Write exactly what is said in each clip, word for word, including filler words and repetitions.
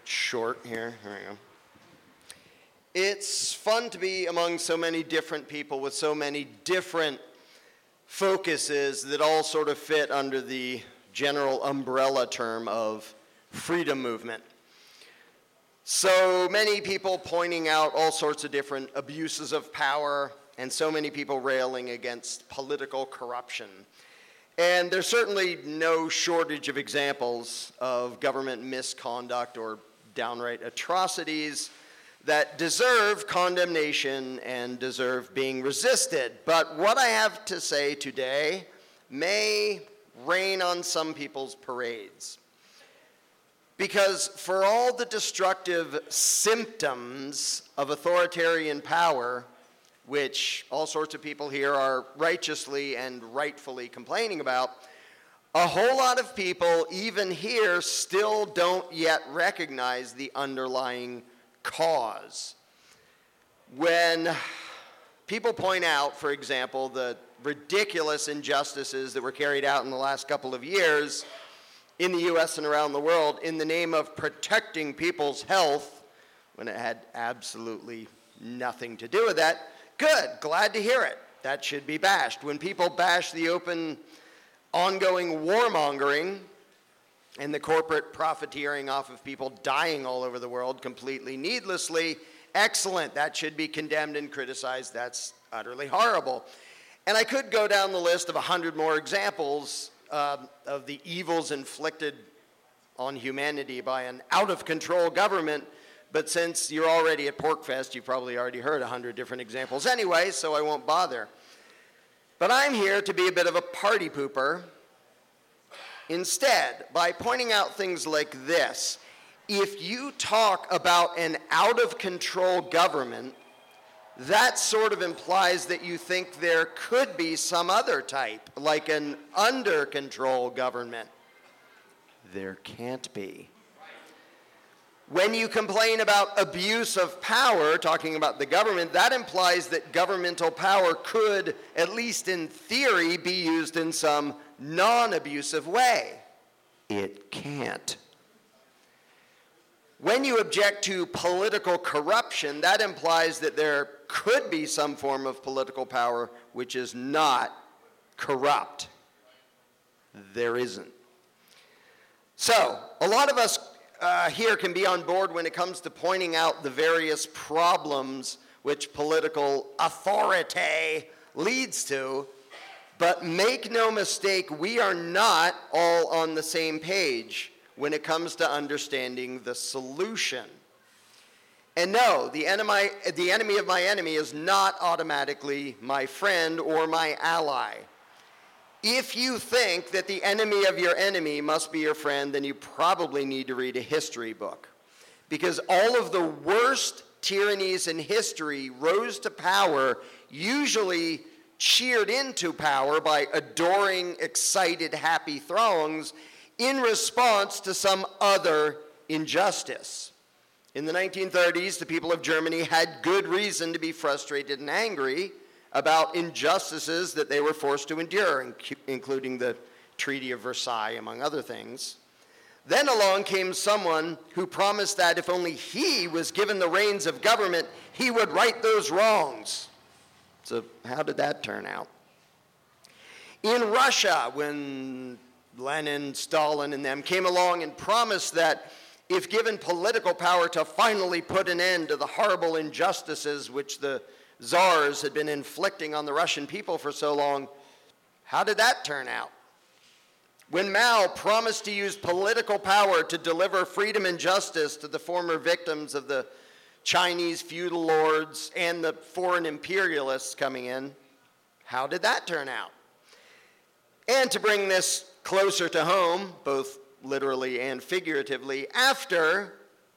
it short here. Here we go. It's fun to be among so many different people with so many different focuses that all sort of fit under the general umbrella term of freedom movement. So many people pointing out all sorts of different abuses of power, and so many people railing against political corruption. And there's certainly no shortage of examples of government misconduct or downright atrocities that deserve condemnation and deserve being resisted. But what I have to say today may rain on some people's parades. Because for all the destructive symptoms of authoritarian power, which all sorts of people here are righteously and rightfully complaining about, a whole lot of people, even here, still don't yet recognize the underlying cause. When people point out, for example, the ridiculous injustices that were carried out in the last couple of years in the U S and around the world in the name of protecting people's health, when it had absolutely nothing to do with that, good, glad to hear it. That should be bashed. When people bash the open, ongoing warmongering and the corporate profiteering off of people dying all over the world completely needlessly, excellent. That should be condemned and criticized. That's utterly horrible. And I could go down the list of a hundred more examples uh, of the evils inflicted on humanity by an out-of-control government. But since you're already at PorcFest, you've probably already heard a hundred different examples anyway, so I won't bother. But I'm here to be a bit of a party pooper instead by pointing out things like this. If you talk about an out-of-control government, that sort of implies that you think there could be some other type, like an under-control government. There can't be. When you complain about abuse of power, talking about the government, that implies that governmental power could, at least in theory, be used in some non-abusive way. It can't. When you object to political corruption, that implies that there could be some form of political power which is not corrupt. There isn't. So, a lot of us Uh, here can be on board when it comes to pointing out the various problems which political authority leads to, but make no mistake, we are not all on the same page when it comes to understanding the solution. And no, the enemy, the enemy of my enemy is not automatically my friend or my ally. If you think that the enemy of your enemy must be your friend, then you probably need to read a history book. Because all of the worst tyrannies in history rose to power, usually cheered into power by adoring, excited, happy throngs in response to some other injustice. In the nineteen thirties, the people of Germany had good reason to be frustrated and angry about injustices that they were forced to endure, including the Treaty of Versailles, among other things. Then along came someone who promised that if only he was given the reins of government, he would right those wrongs. So how did that turn out? In Russia, when Lenin, Stalin, and them came along and promised that if given political power to finally put an end to the horrible injustices which the czars had been inflicting on the Russian people for so long, how did that turn out? When Mao promised to use political power to deliver freedom and justice to the former victims of the Chinese feudal lords and the foreign imperialists coming in, how did that turn out? And to bring this closer to home, both literally and figuratively, after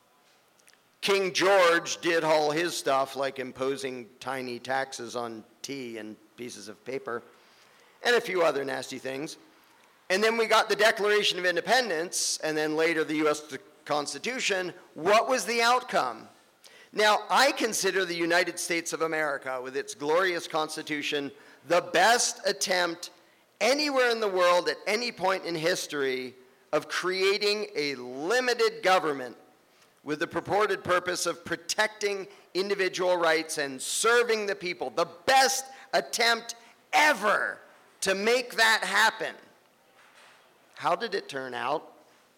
King George did all his stuff, like imposing tiny taxes on tea and pieces of paper, and a few other nasty things. And then we got the Declaration of Independence, and then later the U S Constitution. What was the outcome? Now, I consider the United States of America, with its glorious Constitution, the best attempt anywhere in the world at any point in history of creating a limited government with the purported purpose of protecting individual rights and serving the people. The best attempt ever to make that happen. How did it turn out?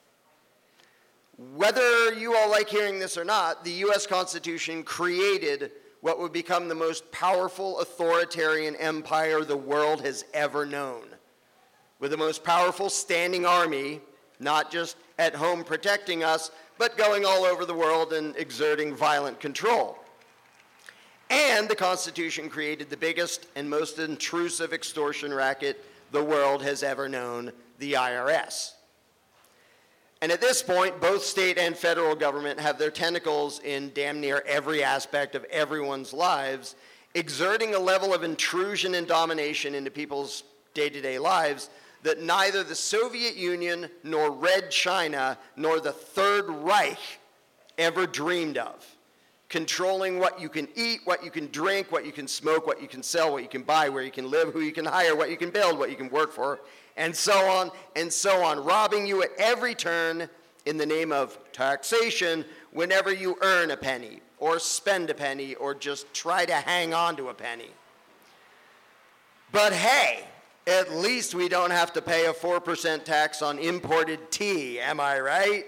Whether you all like hearing this or not, the U S Constitution created what would become the most powerful authoritarian empire the world has ever known, with the most powerful standing army, not just at home protecting us, but going all over the world and exerting violent control. And the Constitution created the biggest and most intrusive extortion racket the world has ever known, the I R S. And at this point, both state and federal government have their tentacles in damn near every aspect of everyone's lives, exerting a level of intrusion and domination into people's day-to-day lives that neither the Soviet Union, nor Red China, nor the Third Reich ever dreamed of. Controlling what you can eat, what you can drink, what you can smoke, what you can sell, what you can buy, where you can live, who you can hire, what you can build, what you can work for, and so on and so on, robbing you at every turn in the name of taxation whenever you earn a penny, or spend a penny, or just try to hang on to a penny. But hey, at least we don't have to pay a four percent tax on imported tea, am I right?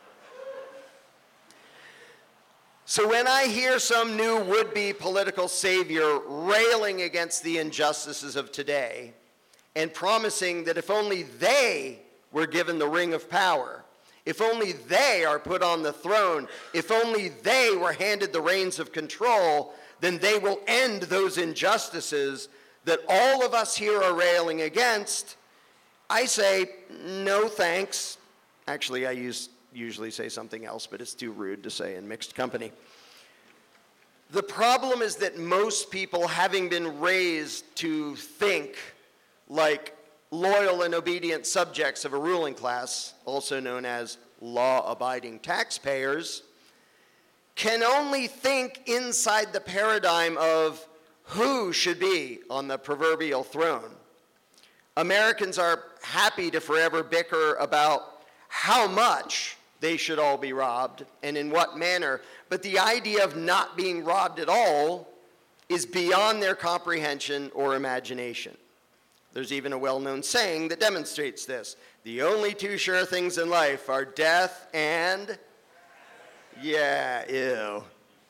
So when I hear some new would-be political savior railing against the injustices of today and promising that if only they were given the ring of power, if only they are put on the throne, if only they were handed the reins of control, then they will end those injustices that all of us here are railing against, I say, no thanks. Actually, I use usually say something else, but it's too rude to say in mixed company. The problem is that most people, having been raised to think like loyal and obedient subjects of a ruling class, also known as law-abiding taxpayers, can only think inside the paradigm of who should be on the proverbial throne. Americans are happy to forever bicker about how much they should all be robbed and in what manner, but the idea of not being robbed at all is beyond their comprehension or imagination. There's even a well-known saying that demonstrates this. The only two sure things in life are death and, yeah, ew.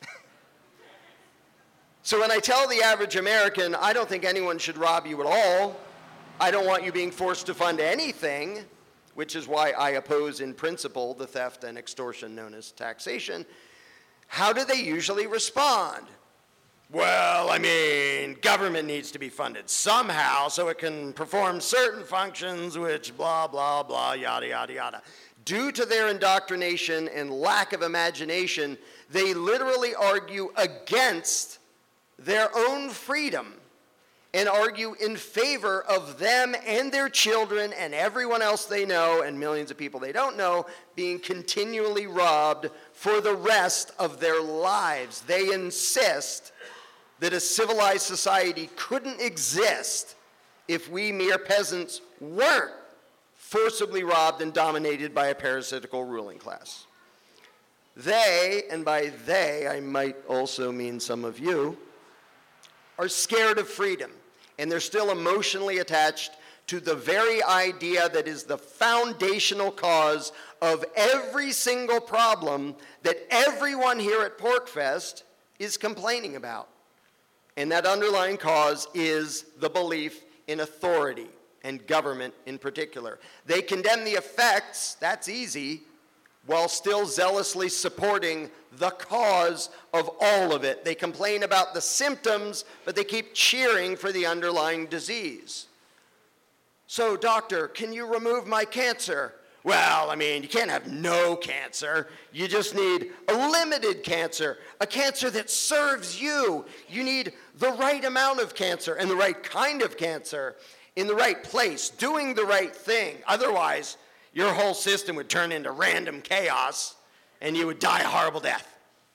So when I tell the average American, I don't think anyone should rob you at all, I don't want you being forced to fund anything, which is why I oppose in principle the theft and extortion known as taxation, how do they usually respond? Well, I mean, government needs to be funded somehow so it can perform certain functions, which blah, blah, blah, yada, yada, yada. Due to their indoctrination and lack of imagination, they literally argue against their own freedom and argue in favor of them and their children and everyone else they know and millions of people they don't know being continually robbed for the rest of their lives. They insist that a civilized society couldn't exist if we mere peasants weren't forcibly robbed and dominated by a parasitical ruling class. They, and by they I might also mean some of you, are scared of freedom, and they're still emotionally attached to the very idea that is the foundational cause of every single problem that everyone here at PorcFest is complaining about. And that underlying cause is the belief in authority and government in particular. They condemn the effects, that's easy, while still zealously supporting the cause of all of it. They complain about the symptoms, but they keep cheering for the underlying disease. So, doctor, can you remove my cancer? Well, I mean, you can't have no cancer. You just need a limited cancer, a cancer that serves you. You need the right amount of cancer and the right kind of cancer in the right place, doing the right thing. Otherwise, your whole system would turn into random chaos and you would die a horrible death.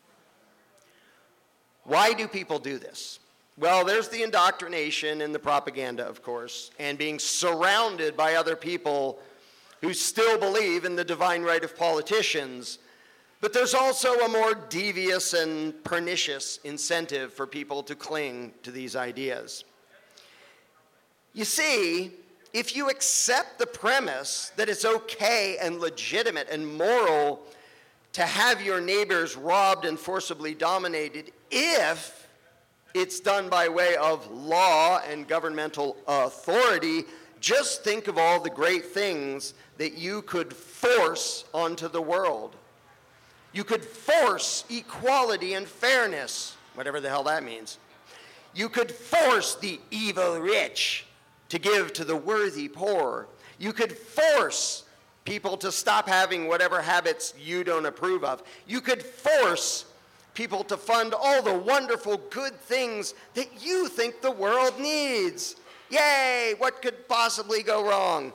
Why do people do this? Well, there's the indoctrination and the propaganda, of course, and being surrounded by other people who still believe in the divine right of politicians. But there's also a more devious and pernicious incentive for people to cling to these ideas. You see, if you accept the premise that it's okay and legitimate and moral to have your neighbors robbed and forcibly dominated if it's done by way of law and governmental authority, just think of all the great things that you could force onto the world. You could force equality and fairness, whatever the hell that means. You could force the evil rich to give to the worthy poor. You could force people to stop having whatever habits you don't approve of. You could force people to fund all the wonderful good things that you think the world needs. Yay, what could possibly go wrong?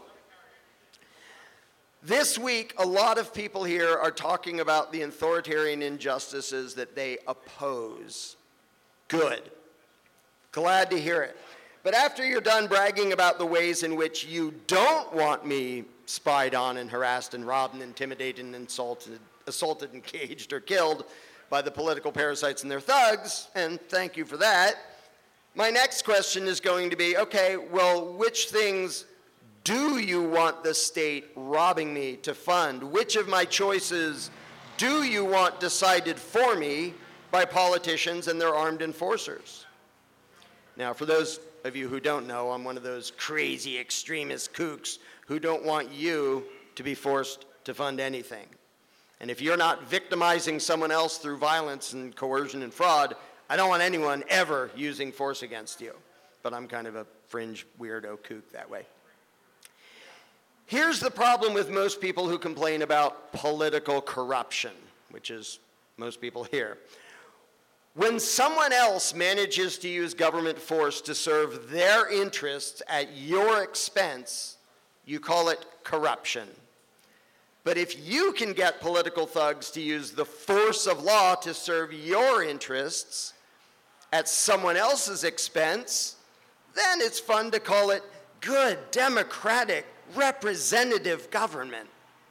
This week, a lot of people here are talking about the authoritarian injustices that they oppose. Good. Glad to hear it. But after you're done bragging about the ways in which you don't want me spied on and harassed and robbed and intimidated and insulted, assaulted and caged or killed by the political parasites and their thugs, and thank you for that, my next question is going to be, okay, well, which things do you want the state robbing me to fund? Which of my choices do you want decided for me by politicians and their armed enforcers? Now, for those of you who don't know, I'm one of those crazy extremist kooks who don't want you to be forced to fund anything. And if you're not victimizing someone else through violence and coercion and fraud, I don't want anyone ever using force against you. But I'm kind of a fringe weirdo kook that way. Here's the problem with most people who complain about political corruption, which is most people here. When someone else manages to use government force to serve their interests at your expense, you call it corruption. But if you can get political thugs to use the force of law to serve your interests at someone else's expense, then it's fun to call it good, democratic, representative government.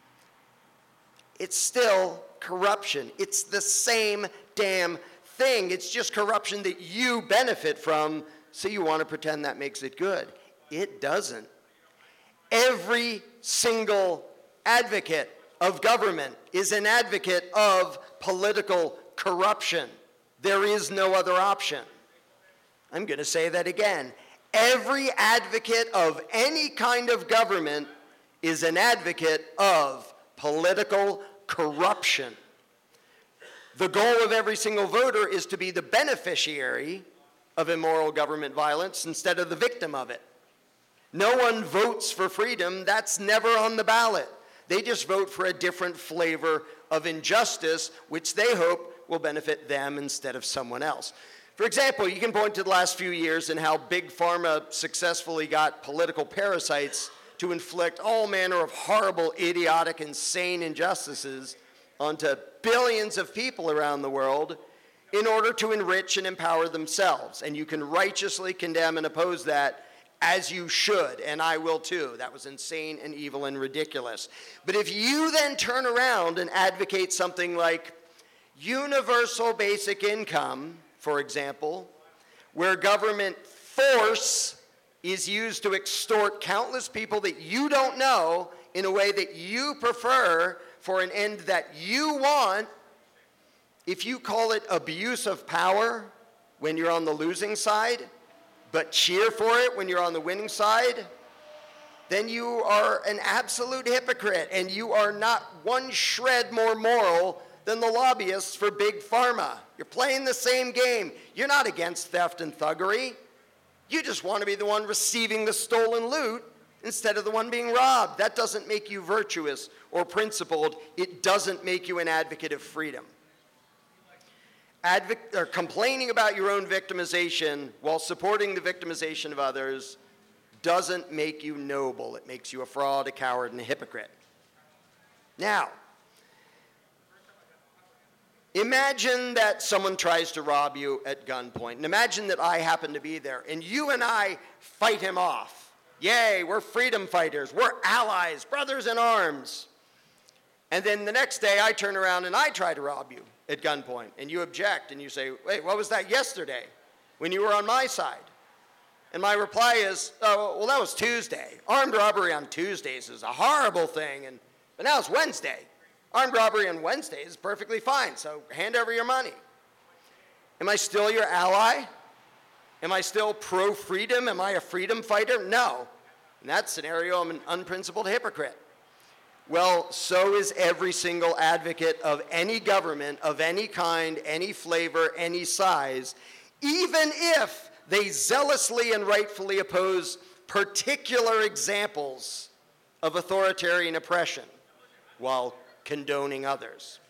It's still corruption. It's the same damn thing. It's just corruption that you benefit from, so you want to pretend that makes it good. It doesn't. Every single advocate of government is an advocate of political corruption. There is no other option. I'm going to say that again. Every advocate of any kind of government is an advocate of political corruption. The goal of every single voter is to be the beneficiary of immoral government violence instead of the victim of it. No one votes for freedom. That's never on the ballot. They just vote for a different flavor of injustice, which they hope will benefit them instead of someone else. For example, you can point to the last few years and how Big Pharma successfully got political parasites to inflict all manner of horrible, idiotic, insane injustices onto billions of people around the world in order to enrich and empower themselves. And you can righteously condemn and oppose that, as you should, and I will too. That was insane and evil and ridiculous. But if you then turn around and advocate something like universal basic income, for example, where government force is used to extort countless people that you don't know in a way that you prefer for an end that you want, if you call it abuse of power when you're on the losing side, but cheer for it when you're on the winning side, then you are an absolute hypocrite, and you are not one shred more moral than the lobbyists for Big Pharma. You're playing the same game. You're not against theft and thuggery. You just want to be the one receiving the stolen loot instead of the one being robbed. That doesn't make you virtuous or principled. It doesn't make you an advocate of freedom. Advo- or complaining about your own victimization while supporting the victimization of others doesn't make you noble. It makes you a fraud, a coward, and a hypocrite. Now, imagine that someone tries to rob you at gunpoint. And imagine that I happen to be there, and you and I fight him off. Yay, we're freedom fighters. We're allies, brothers in arms. And then the next day I turn around and I try to rob you at gunpoint, and you object and you say, wait, what was that yesterday when you were on my side? And my reply is, oh, well, that was Tuesday. Armed robbery on Tuesdays is a horrible thing, and but now it's Wednesday. Armed robbery on Wednesdays is perfectly fine, so hand over your money. Am I still your ally? Am I still pro-freedom? Am I a freedom fighter? No. In that scenario, I'm an unprincipled hypocrite. Well, so is every single advocate of any government, of any kind, any flavor, any size, even if they zealously and rightfully oppose particular examples of authoritarian oppression while condoning others.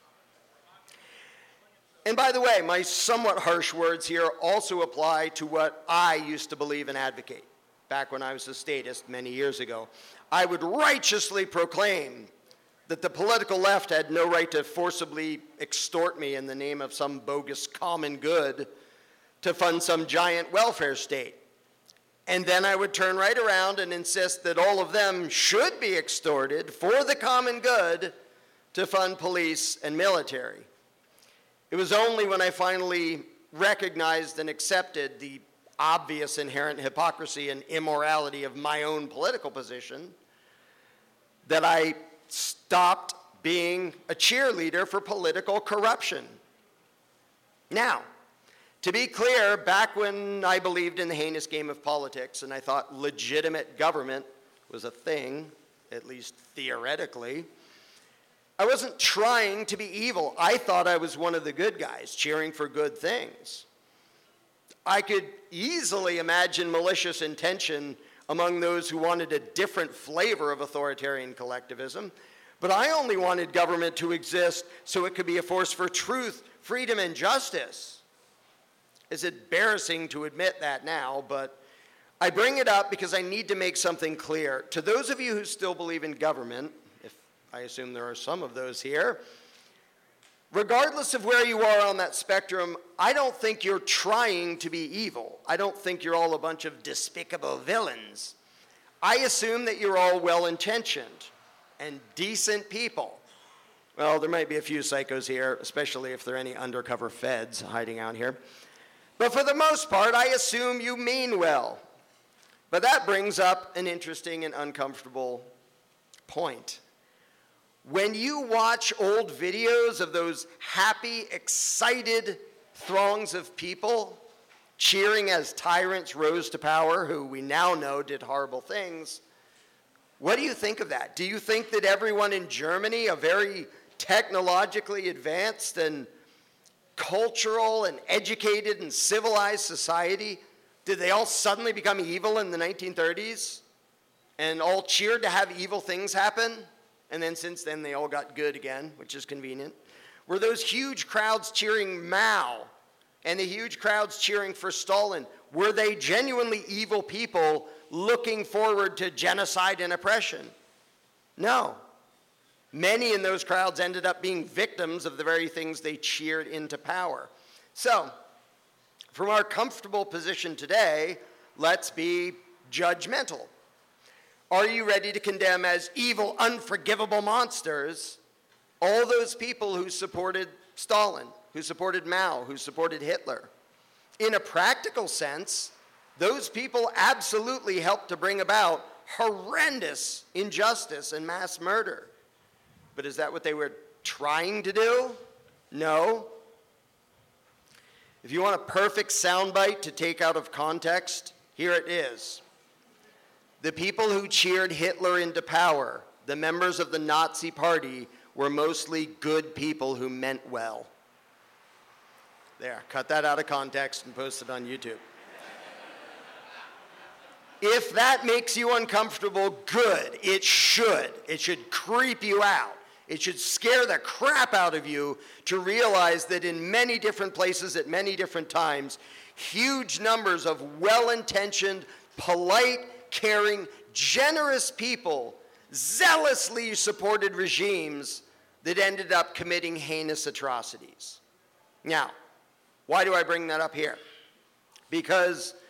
And by the way, my somewhat harsh words here also apply to what I used to believe and advocate. Back when I was a statist many years ago, I would righteously proclaim that the political left had no right to forcibly extort me in the name of some bogus common good to fund some giant welfare state. And then I would turn right around and insist that all of them should be extorted for the common good to fund police and military. It was only when I finally recognized and accepted the obvious inherent hypocrisy and immorality of my own political position that I stopped being a cheerleader for political corruption. Now, to be clear, back when I believed in the heinous game of politics and I thought legitimate government was a thing, at least theoretically, I wasn't trying to be evil. I thought I was one of the good guys, cheering for good things. I could easily imagine malicious intention among those who wanted a different flavor of authoritarian collectivism, but I only wanted government to exist so it could be a force for truth, freedom, and justice. It's embarrassing to admit that now, but I bring it up because I need to make something clear. To those of you who still believe in government, if I assume there are some of those here, regardless of where you are on that spectrum, I don't think you're trying to be evil. I don't think you're all a bunch of despicable villains. I assume that you're all well-intentioned and decent people. Well, there might be a few psychos here, especially if there are any undercover feds hiding out here. But for the most part, I assume you mean well. But that brings up an interesting and uncomfortable point. When you watch old videos of those happy, excited throngs of people cheering as tyrants rose to power, who we now know did horrible things, what do you think of that? Do you think that everyone in Germany, a very technologically advanced and cultural and educated and civilized society, did they all suddenly become evil in the nineteen thirties and all cheered to have evil things happen? And then since then, they all got good again, which is convenient. Were those huge crowds cheering Mao and the huge crowds cheering for Stalin, were they genuinely evil people looking forward to genocide and oppression? No. Many in those crowds ended up being victims of the very things they cheered into power. So, from our comfortable position today, let's be judgmental. Are you ready to condemn as evil, unforgivable monsters all those people who supported Stalin, who supported Mao, who supported Hitler? In a practical sense, those people absolutely helped to bring about horrendous injustice and mass murder. But is that what they were trying to do? No. If you want a perfect soundbite to take out of context, here it is. The people who cheered Hitler into power, the members of the Nazi Party, were mostly good people who meant well. There, cut that out of context and post it on YouTube. If that makes you uncomfortable, good. It should. It should creep you out. It should scare the crap out of you to realize that in many different places at many different times, huge numbers of well-intentioned, polite, caring, generous people zealously supported regimes that ended up committing heinous atrocities. Now, why do I bring that up here? Because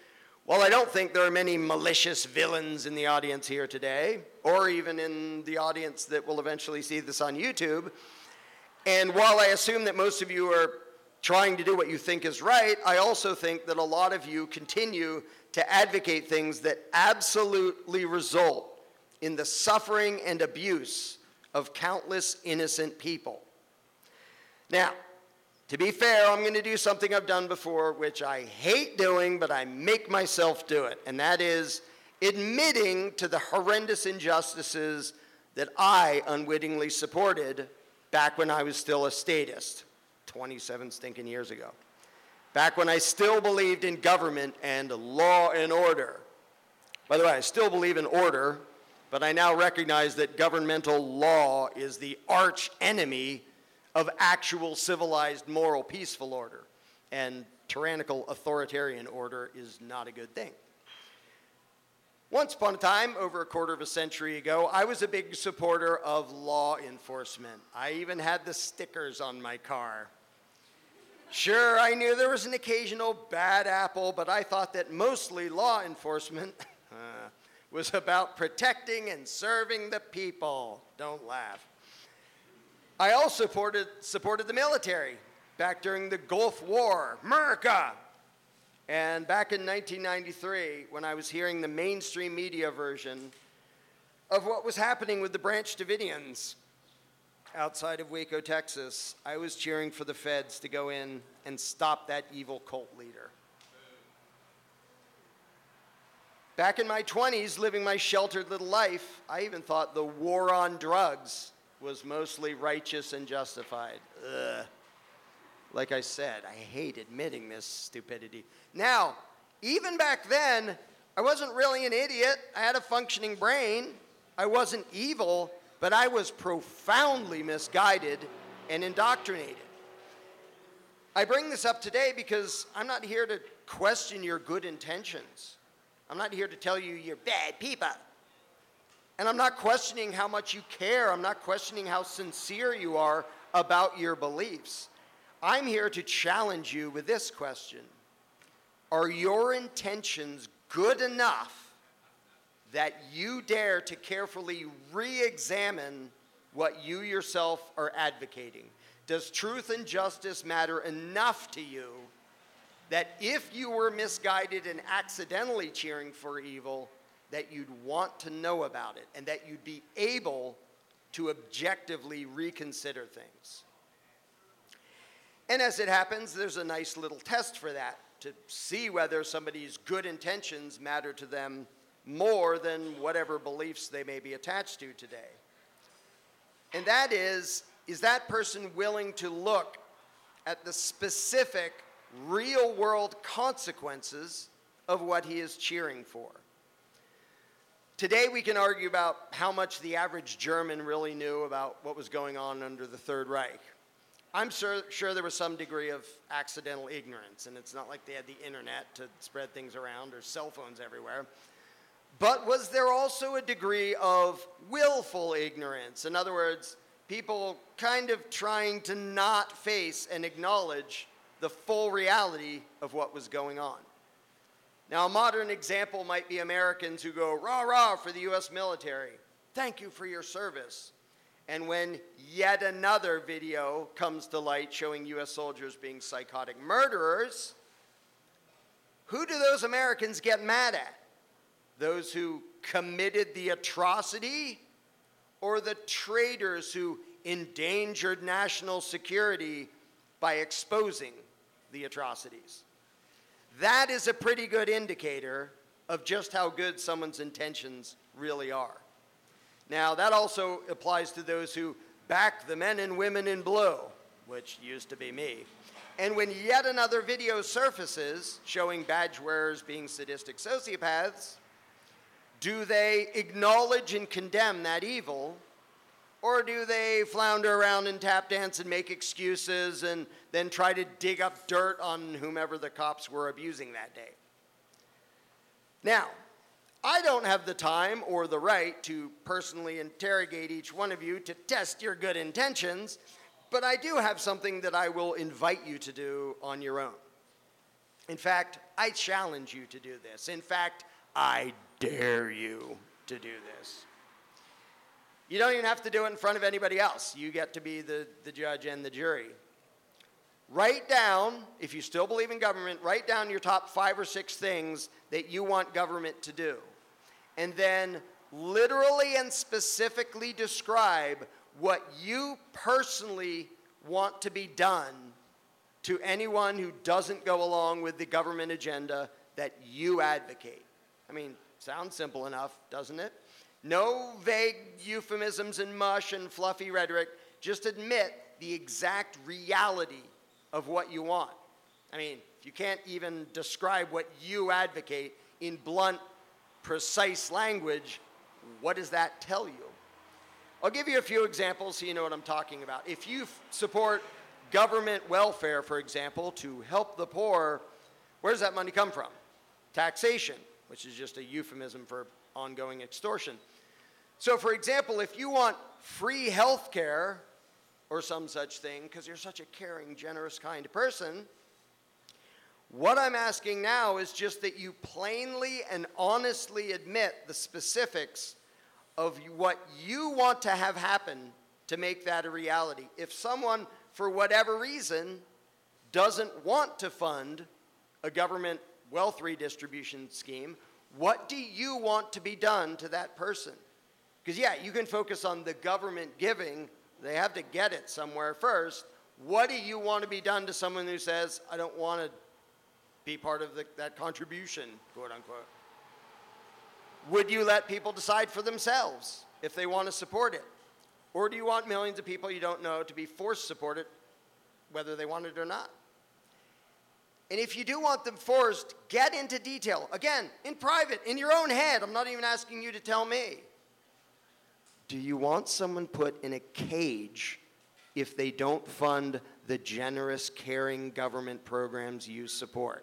While I don't think there are many malicious villains in the audience here today, or even in the audience that will eventually see this on YouTube, and while I assume that most of you are trying to do what you think is right, I also think that a lot of you continue to advocate things that absolutely result in the suffering and abuse of countless innocent people. Now, to be fair, I'm going to do something I've done before, which I hate doing, but I make myself do it, and that is admitting to the horrendous injustices that I unwittingly supported back when I was still a statist, twenty-seven stinking years ago. Back when I still believed in government and law and order. By the way, I still believe in order, but I now recognize that governmental law is the arch enemy of actual civilized, moral, peaceful order. And tyrannical, authoritarian order is not a good thing. Once upon a time, over a quarter of a century ago, I was a big supporter of law enforcement. I even had the stickers on my car. Sure, I knew there was an occasional bad apple, but I thought that mostly law enforcement uh, was about protecting and serving the people. Don't laugh. I also supported, supported the military back during the Gulf War, America. And back in nineteen ninety-three, when I was hearing the mainstream media version of what was happening with the Branch Davidians outside of Waco, Texas, I was cheering for the feds to go in and stop that evil cult leader. Back in my twenties, living my sheltered little life, I even thought the war on drugs was mostly righteous and justified. Ugh. Like I said, I hate admitting this stupidity. Now, even back then, I wasn't really an idiot. I had a functioning brain. I wasn't evil, but I was profoundly misguided and indoctrinated. I bring this up today because I'm not here to question your good intentions. I'm not here to tell you you're bad people. And I'm not questioning how much you care. I'm not questioning how sincere you are about your beliefs. I'm here to challenge you with this question. Are your intentions good enough that you dare to carefully re-examine what you yourself are advocating? Does truth and justice matter enough to you that if you were misguided and accidentally cheering for evil, that you'd want to know about it and that you'd be able to objectively reconsider things? And as it happens, there's a nice little test for that, to see whether somebody's good intentions matter to them more than whatever beliefs they may be attached to today. And that is, is that person willing to look at the specific real-world consequences of what he is cheering for? Today we can argue about how much the average German really knew about what was going on under the Third Reich. I'm sure, sure there was some degree of accidental ignorance, and it's not like they had the internet to spread things around or cell phones everywhere. But was there also a degree of willful ignorance? In other words, people kind of trying to not face and acknowledge the full reality of what was going on. Now, a modern example might be Americans who go, rah, rah, for the U S military. Thank you for your service. And when yet another video comes to light showing U S soldiers being psychotic murderers, who do those Americans get mad at? Those who committed the atrocity, or the traitors who endangered national security by exposing the atrocities? That is a pretty good indicator of just how good someone's intentions really are. Now, that also applies to those who back the men and women in blue, which used to be me. And when yet another video surfaces showing badge wearers being sadistic sociopaths, do they acknowledge and condemn that evil, or do they flounder around and tap dance and make excuses and then try to dig up dirt on whomever the cops were abusing that day? Now, I don't have the time or the right to personally interrogate each one of you to test your good intentions, but I do have something that I will invite you to do on your own. In fact, I challenge you to do this. In fact, I dare you to do this. You don't even have to do it in front of anybody else. You get to be the, the judge and the jury. Write down, if you still believe in government, write down your top five or six things that you want government to do. And then literally and specifically describe what you personally want to be done to anyone who doesn't go along with the government agenda that you advocate. I mean, sounds simple enough, doesn't it? No vague euphemisms and mush and fluffy rhetoric. Just admit the exact reality of what you want. I mean, if you can't even describe what you advocate in blunt, precise language, what does that tell you? I'll give you a few examples so you know what I'm talking about. If you f- support government welfare, for example, to help the poor, where does that money come from? Taxation, which is just a euphemism for ongoing extortion. So, for example, if you want free health care or some such thing, because you're such a caring, generous, kind person, what I'm asking now is just that you plainly and honestly admit the specifics of what you want to have happen to make that a reality. If someone, for whatever reason, doesn't want to fund a government wealth redistribution scheme, what do you want to be done to that person? Because, yeah, you can focus on the government giving. They have to get it somewhere first. What do you want to be done to someone who says, I don't want to be part of the, that contribution, quote unquote? Would you let people decide for themselves if they want to support it? Or do you want millions of people you don't know to be forced to support it, whether they want it or not? And if you do want them forced, get into detail. Again, in private, in your own head. I'm not even asking you to tell me. Do you want someone put in a cage if they don't fund the generous, caring government programs you support?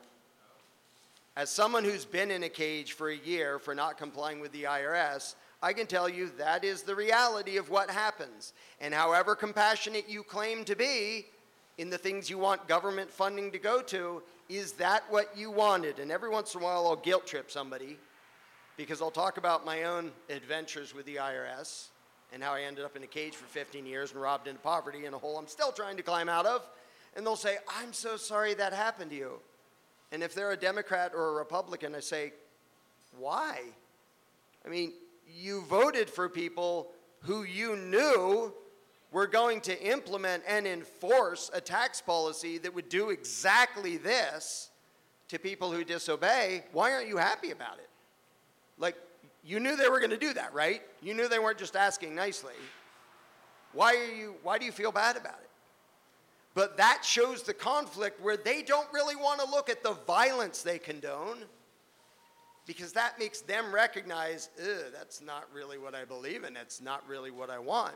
As someone who's been in a cage for a year for not complying with the I R S, I can tell you that is the reality of what happens. And however compassionate you claim to be in the things you want government funding to go to, is that what you wanted? And every once in a while I'll guilt trip somebody because I'll talk about my own adventures with the I R S and how I ended up in a cage for fifteen years and robbed into poverty in a hole I'm still trying to climb out of. And they'll say, I'm so sorry that happened to you. And if they're a Democrat or a Republican, I say, why? I mean, you voted for people who you knew were going to implement and enforce a tax policy that would do exactly this to people who disobey. Why aren't you happy about it? Like, you knew they were going to do that, right? You knew they weren't just asking nicely. Why are you, why do you feel bad about it? But that shows the conflict where they don't really want to look at the violence they condone, because that makes them recognize, ugh, that's not really what I believe in. It's not really what I want.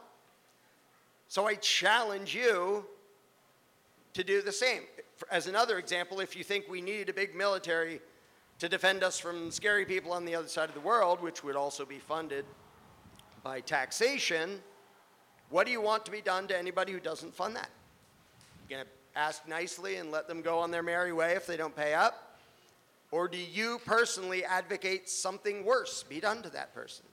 So I challenge you to do the same. As another example, if you think we need a big military to defend us from scary people on the other side of the world, which would also be funded by taxation, what do you want to be done to anybody who doesn't fund that? You're going to ask nicely and let them go on their merry way if they don't pay up? Or do you personally advocate something worse be done to that person?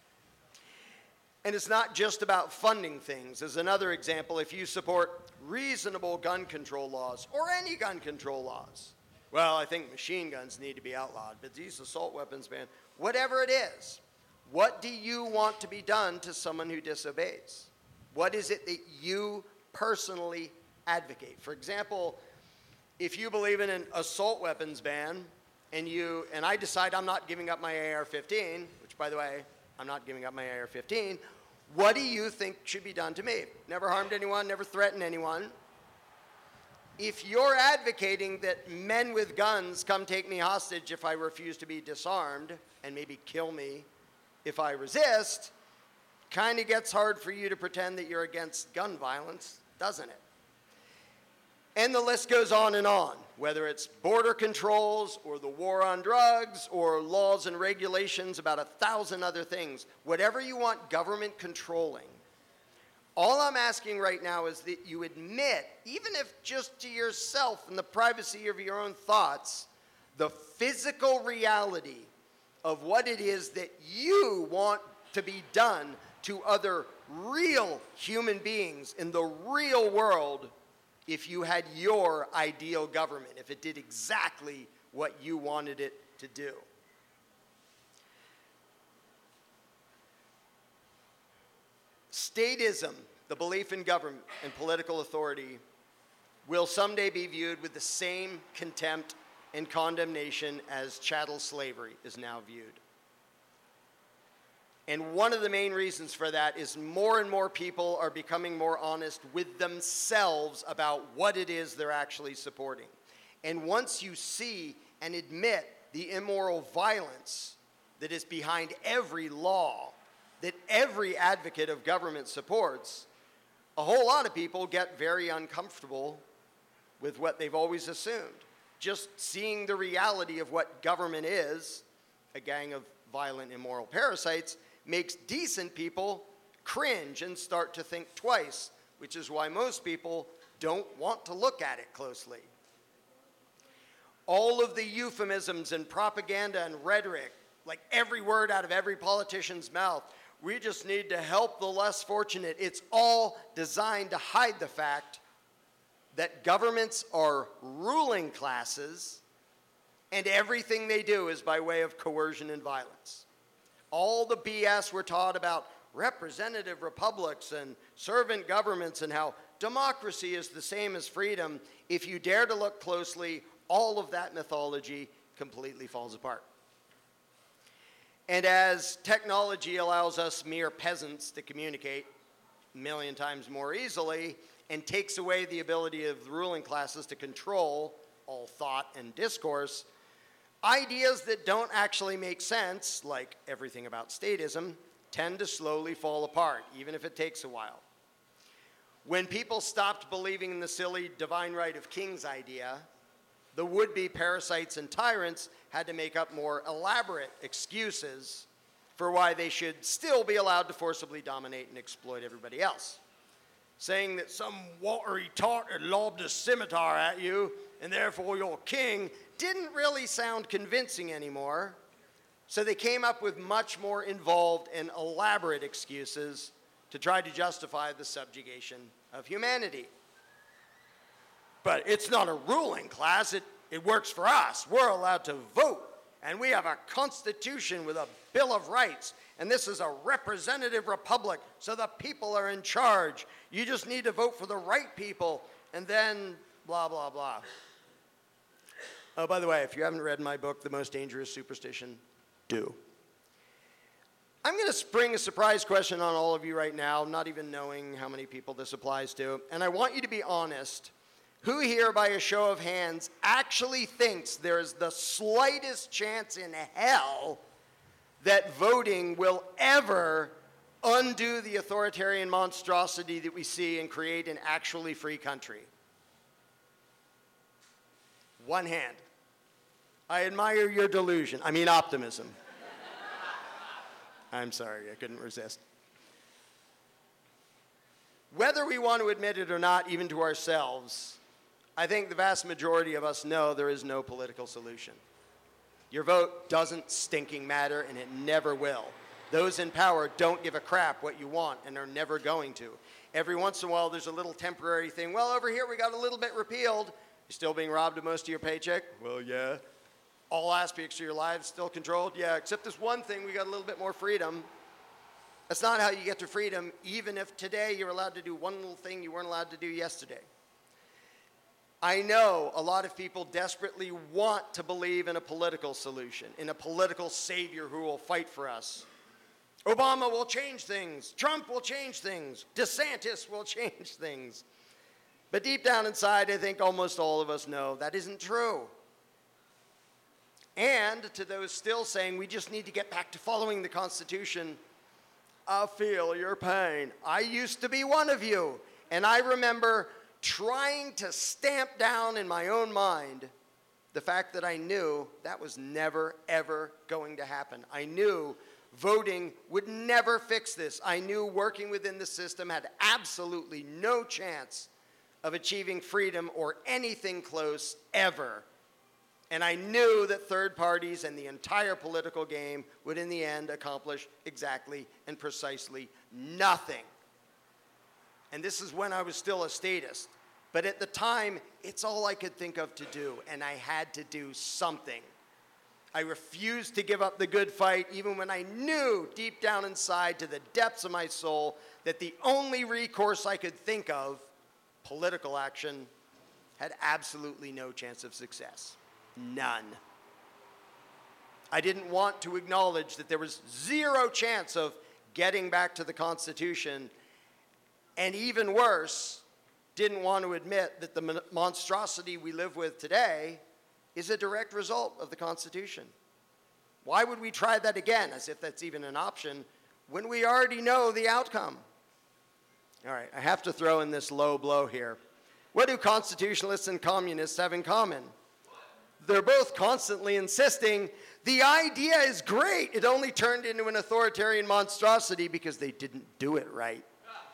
And it's not just about funding things. As another example, if you support reasonable gun control laws, or any gun control laws, well, I think machine guns need to be outlawed, but these assault weapons ban, whatever it is, what do you want to be done to someone who disobeys? What is it that you personally advocate? For example, if you believe in an assault weapons ban, and you and I decide I'm not giving up my A R fifteen, which, by the way, I'm not giving up my A R fifteen, what do you think should be done to me? Never harmed anyone, never threatened anyone. If you're advocating that men with guns come take me hostage if I refuse to be disarmed and maybe kill me if I resist, kind of gets hard for you to pretend that you're against gun violence, doesn't it? And the list goes on and on, whether it's border controls or the war on drugs or laws and regulations about a thousand other things. Whatever you want government controlling, all I'm asking right now is that you admit, even if just to yourself in the privacy of your own thoughts, the physical reality of what it is that you want to be done to other real human beings in the real world if you had your ideal government, if it did exactly what you wanted it to do. Statism, the belief in government and political authority, will someday be viewed with the same contempt and condemnation as chattel slavery is now viewed. And one of the main reasons for that is more and more people are becoming more honest with themselves about what it is they're actually supporting. And once you see and admit the immoral violence that is behind every law that every advocate of government supports, a whole lot of people get very uncomfortable with what they've always assumed. Just seeing the reality of what government is, a gang of violent, immoral parasites, makes decent people cringe and start to think twice, which is why most people don't want to look at it closely. All of the euphemisms and propaganda and rhetoric, like every word out of every politician's mouth, we just need to help the less fortunate. It's all designed to hide the fact that governments are ruling classes and everything they do is by way of coercion and violence. All the B S we're taught about representative republics and servant governments and how democracy is the same as freedom, if you dare to look closely, all of that mythology completely falls apart. And as technology allows us mere peasants to communicate a million times more easily and takes away the ability of the ruling classes to control all thought and discourse, ideas that don't actually make sense, like everything about statism, tend to slowly fall apart, even if it takes a while. When people stopped believing in the silly divine right of kings idea, the would-be parasites and tyrants had to make up more elaborate excuses for why they should still be allowed to forcibly dominate and exploit everybody else. Saying that some watery tart had lobbed a scimitar at you and therefore you're king didn't really sound convincing anymore, so they came up with much more involved and elaborate excuses to try to justify the subjugation of humanity. But it's not a ruling class, it, it works for us. We're allowed to vote, and we have a constitution with a Bill of Rights, and this is a representative republic, so the people are in charge. You just need to vote for the right people, and then blah, blah, blah. Oh, by the way, if you haven't read my book, The Most Dangerous Superstition, do. I'm going to spring a surprise question on all of you right now, not even knowing how many people this applies to, and I want you to be honest. Who here, by a show of hands, actually thinks there's the slightest chance in hell that voting will ever undo the authoritarian monstrosity that we see and create an actually free country? One hand. I admire your delusion. I mean optimism. I'm sorry, I couldn't resist. Whether we want to admit it or not, even to ourselves, I think the vast majority of us know there is no political solution. Your vote doesn't stinking matter, and it never will. Those in power don't give a crap what you want and are never going to. Every once in a while, there's a little temporary thing. Well, over here, we got a little bit repealed. You're still being robbed of most of your paycheck? Well, yeah. All aspects of your lives still controlled? Yeah, except this one thing, we got a little bit more freedom. That's not how you get to freedom, even if today you're allowed to do one little thing you weren't allowed to do yesterday. I know a lot of people desperately want to believe in a political solution, in a political savior who will fight for us. Obama will change things. Trump will change things. DeSantis will change things. But deep down inside, I think almost all of us know that isn't true. And to those still saying we just need to get back to following the Constitution, I feel your pain. I used to be one of you, and I remember trying to stamp down in my own mind the fact that I knew that was never, ever going to happen. I knew voting would never fix this. I knew working within the system had absolutely no chance of achieving freedom or anything close ever. And I knew that third parties and the entire political game would in the end accomplish exactly and precisely nothing. And this is when I was still a statist. But at the time, it's all I could think of to do, and I had to do something. I refused to give up the good fight, even when I knew deep down inside, to the depths of my soul, that the only recourse I could think of, political action, had absolutely no chance of success. None. I didn't want to acknowledge that there was zero chance of getting back to the Constitution, and even worse, didn't want to admit that the mon- monstrosity we live with today is a direct result of the Constitution. Why would we try that again, as if that's even an option, when we already know the outcome? All right, I have to throw in this low blow here. What do constitutionalists and communists have in common? They're both constantly insisting the idea is great. It only turned into an authoritarian monstrosity because they didn't do it right.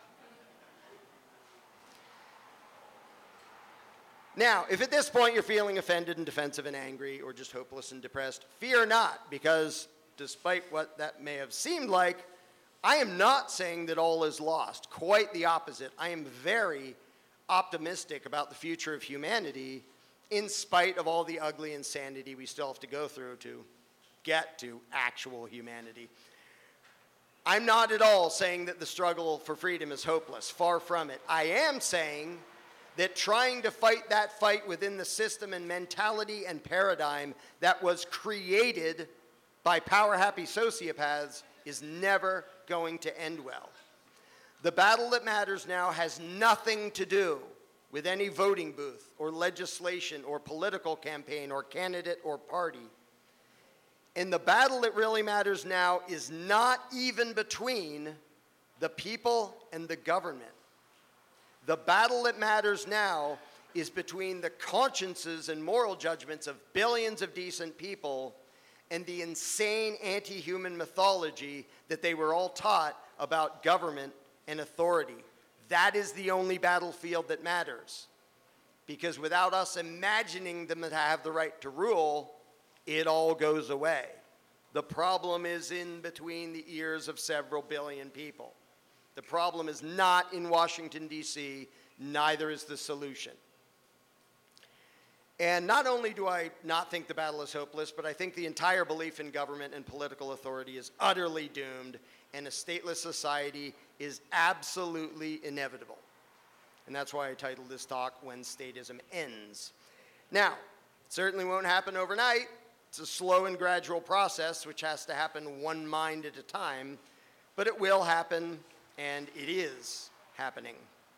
Now, if at this point you're feeling offended and defensive and angry or just hopeless and depressed, fear not, because despite what that may have seemed like, I am not saying that all is lost. Quite the opposite. I am very optimistic about the future of humanity, in spite of all the ugly insanity we still have to go through to get to actual humanity. I'm not at all saying that the struggle for freedom is hopeless. Far from it. I am saying that trying to fight that fight within the system and mentality and paradigm that was created by power-happy sociopaths is never going to end well. The battle that matters now has nothing to do with any voting booth or legislation or political campaign or candidate or party. And the battle that really matters now is not even between the people and the government. The battle that matters now is between the consciences and moral judgments of billions of decent people and the insane anti-human mythology that they were all taught about government and authority. That is the only battlefield that matters. Because without us imagining them to have the right to rule, it all goes away. The problem is in between the ears of several billion people. The problem is not in Washington, D C, neither is the solution. And not only do I not think the battle is hopeless, but I think the entire belief in government and political authority is utterly doomed, and a stateless society is absolutely inevitable. And that's why I titled this talk, When Statism Ends. Now, it certainly won't happen overnight. It's a slow and gradual process, which has to happen one mind at a time, but it will happen, and it is happening.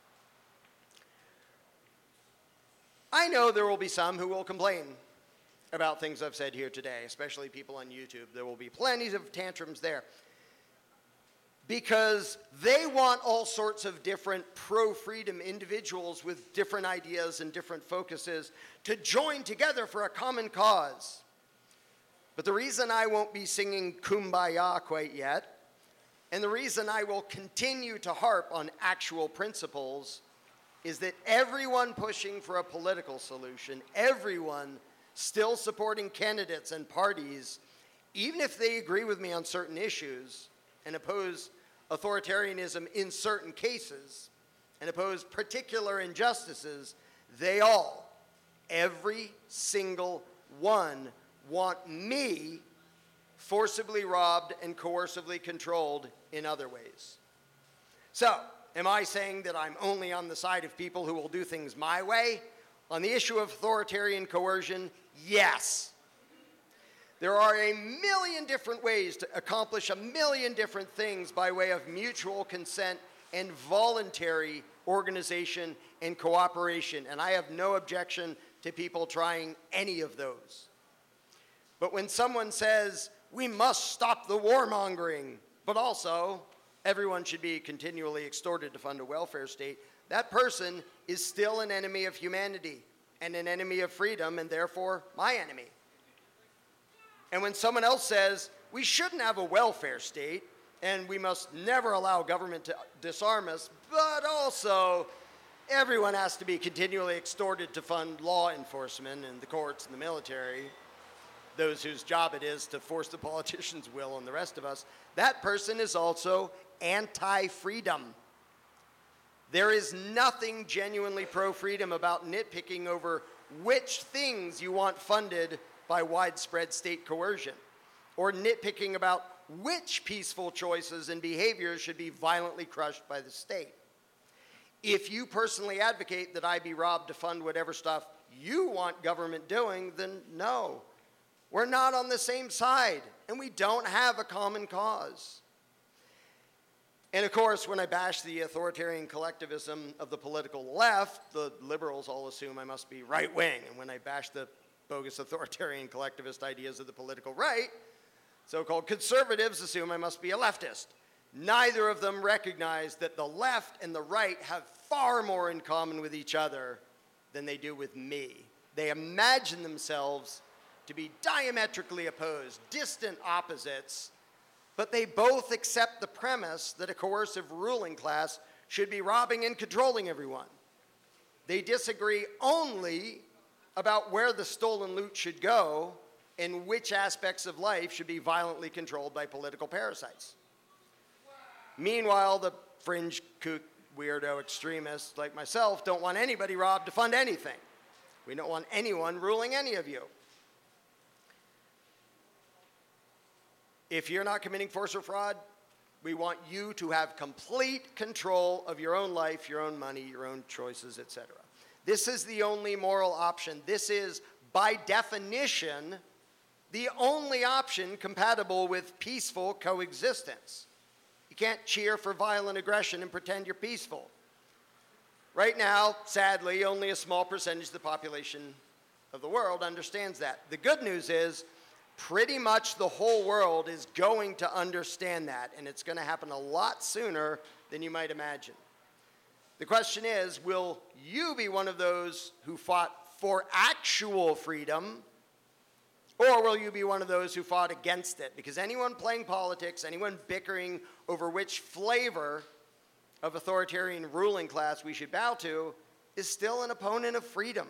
I know there will be some who will complain about things I've said here today, especially people on YouTube. There will be plenty of tantrums there, because they want all sorts of different pro-freedom individuals with different ideas and different focuses to join together for a common cause. But the reason I won't be singing Kumbaya quite yet, and the reason I will continue to harp on actual principles, is that everyone pushing for a political solution, everyone still supporting candidates and parties, even if they agree with me on certain issues and oppose authoritarianism in certain cases and oppose particular injustices, they all, every single one, want me forcibly robbed and coercively controlled in other ways. So, am I saying that I'm only on the side of people who will do things my way? On the issue of authoritarian coercion, yes. There are a million different ways to accomplish a million different things by way of mutual consent and voluntary organization and cooperation, and I have no objection to people trying any of those. But when someone says, we must stop the warmongering, but also everyone should be continually extorted to fund a welfare state, that person is still an enemy of humanity and an enemy of freedom, and therefore my enemy. And when someone else says, we shouldn't have a welfare state, and we must never allow government to disarm us, but also everyone has to be continually extorted to fund law enforcement and the courts and the military, those whose job it is to force the politician's will on the rest of us, that person is also anti-freedom. There is nothing genuinely pro-freedom about nitpicking over which things you want funded by widespread state coercion, or nitpicking about which peaceful choices and behaviors should be violently crushed by the state. If you personally advocate that I be robbed to fund whatever stuff you want government doing, then no. We're not on the same side, and we don't have a common cause. And of course, when I bash the authoritarian collectivism of the political left, the liberals all assume I must be right-wing. And when I bash the bogus authoritarian collectivist ideas of the political right, so-called conservatives assume I must be a leftist. Neither of them recognize that the left and the right have far more in common with each other than they do with me. They imagine themselves to be diametrically opposed, distant opposites, but they both accept the premise that a coercive ruling class should be robbing and controlling everyone. They disagree only about where the stolen loot should go and which aspects of life should be violently controlled by political parasites. Meanwhile, the fringe kook weirdo extremists like myself don't want anybody robbed to fund anything. We don't want anyone ruling any of you. If you're not committing force or fraud, we want you to have complete control of your own life, your own money, your own choices, et cetera. This is the only moral option. This is, by definition, the only option compatible with peaceful coexistence. You can't cheer for violent aggression and pretend you're peaceful. Right now, sadly, only a small percentage of the population of the world understands that. The good news is, pretty much the whole world is going to understand that, and it's going to happen a lot sooner than you might imagine. The question is, will you be one of those who fought for actual freedom, or will you be one of those who fought against it? Because anyone playing politics, anyone bickering over which flavor of authoritarian ruling class we should bow to is still an opponent of freedom.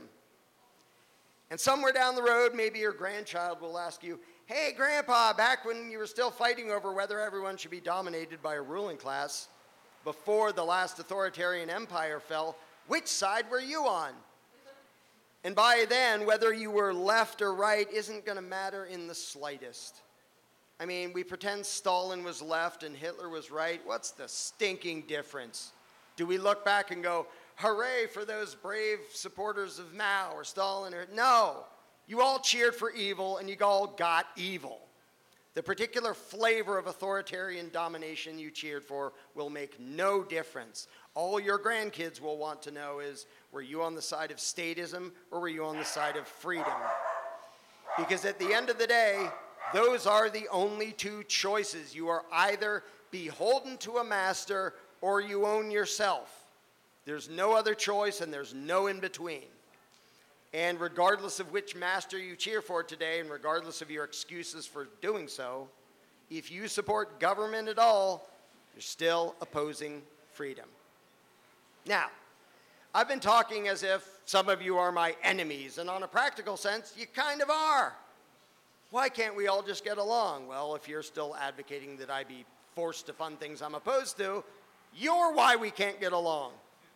And somewhere down the road, maybe your grandchild will ask you, hey, Grandpa, back when you were still fighting over whether everyone should be dominated by a ruling class, before the last authoritarian empire fell, which side were you on? And by then, whether you were left or right isn't going to matter in the slightest. I mean, we pretend Stalin was left and Hitler was right. What's the stinking difference? Do we look back and go, hooray for those brave supporters of Mao or Stalin? Or no, you all cheered for evil and you all got evil. The particular flavor of authoritarian domination you cheered for will make no difference. All your grandkids will want to know is, were you on the side of statism or were you on the side of freedom? Because at the end of the day, those are the only two choices. You are either beholden to a master or you own yourself. There's no other choice, and there's no in between. And regardless of which master you cheer for today, and regardless of your excuses for doing so, if you support government at all, you're still opposing freedom. Now, I've been talking as if some of you are my enemies, and on a practical sense, you kind of are. Why can't we all just get along? Well, if you're still advocating that I be forced to fund things I'm opposed to, you're why we can't get along.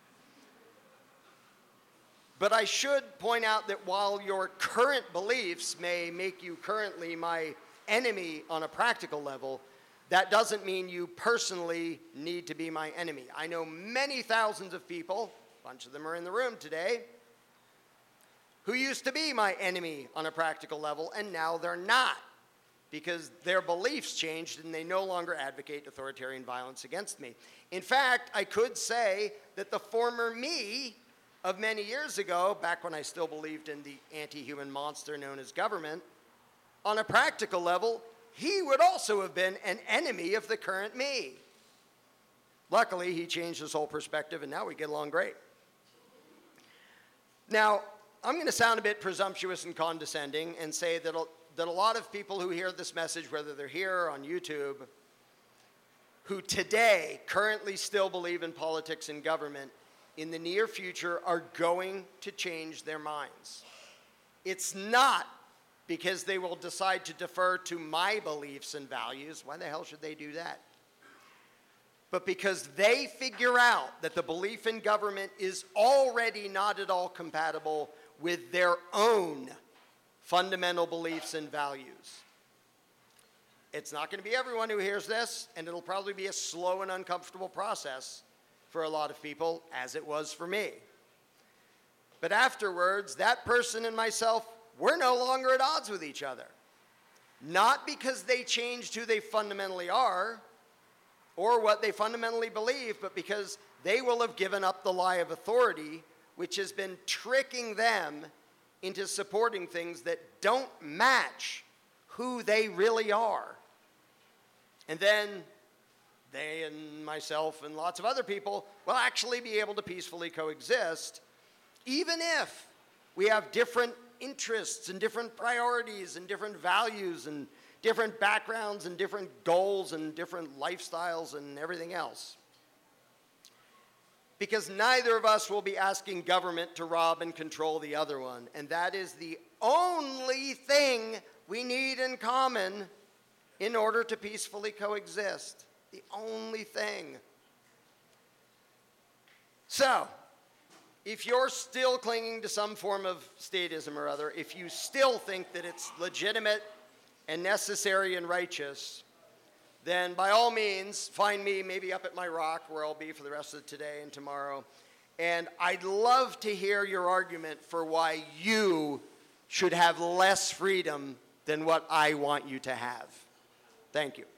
But I should point out that while your current beliefs may make you currently my enemy on a practical level, that doesn't mean you personally need to be my enemy. I know many thousands of people, a bunch of them are in the room today, who used to be my enemy on a practical level, and now they're not, because their beliefs changed and they no longer advocate authoritarian violence against me. In fact, I could say that the former me of many years ago, back when I still believed in the anti-human monster known as government, on a practical level, he would also have been an enemy of the current me. Luckily, he changed his whole perspective, and now we get along great. Now, I'm going to sound a bit presumptuous and condescending and say that a, that a lot of people who hear this message, whether they're here or on YouTube, who today currently still believe in politics and government, in the near future are going to change their minds. It's not because they will decide to defer to my beliefs and values. Why the hell should they do that? But because they figure out that the belief in government is already not at all compatible with their own fundamental beliefs and values. It's not going to be everyone who hears this, and it'll probably be a slow and uncomfortable process for a lot of people, as it was for me. But afterwards, that person and myself, we're no longer at odds with each other. Not because they changed who they fundamentally are or what they fundamentally believe, but because they will have given up the lie of authority, which has been tricking them into supporting things that don't match who they really are. And then they and myself and lots of other people will actually be able to peacefully coexist, even if we have different interests and different priorities and different values and different backgrounds and different goals and different lifestyles and everything else. Because neither of us will be asking government to rob and control the other one. And that is the only thing we need in common in order to peacefully coexist. The only thing. So, if you're still clinging to some form of statism or other, if you still think that it's legitimate and necessary and righteous, then by all means, find me maybe up at my rock where I'll be for the rest of today and tomorrow. And I'd love to hear your argument for why you should have less freedom than what I want you to have. Thank you.